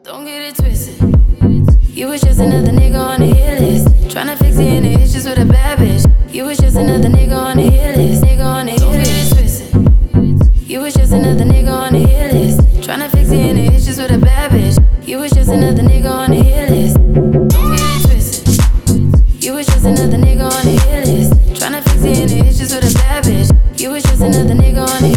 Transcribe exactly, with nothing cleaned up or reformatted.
Don't get it twisted. You was just another nigga on the hit list. Tryna fix any issues with a bad bitch. You was just another nigga on the hit list. Nigga on the hit list. Don't get it twisted. You was just another nigga on the hit list. Tryna fix any issues with a bad bitch. You was just another nigga on the hit list. Don't get it twisted. You was just another nigga on the hit list. Tryna fix any issues with a bad bitch. You was just another nigga on the hit list.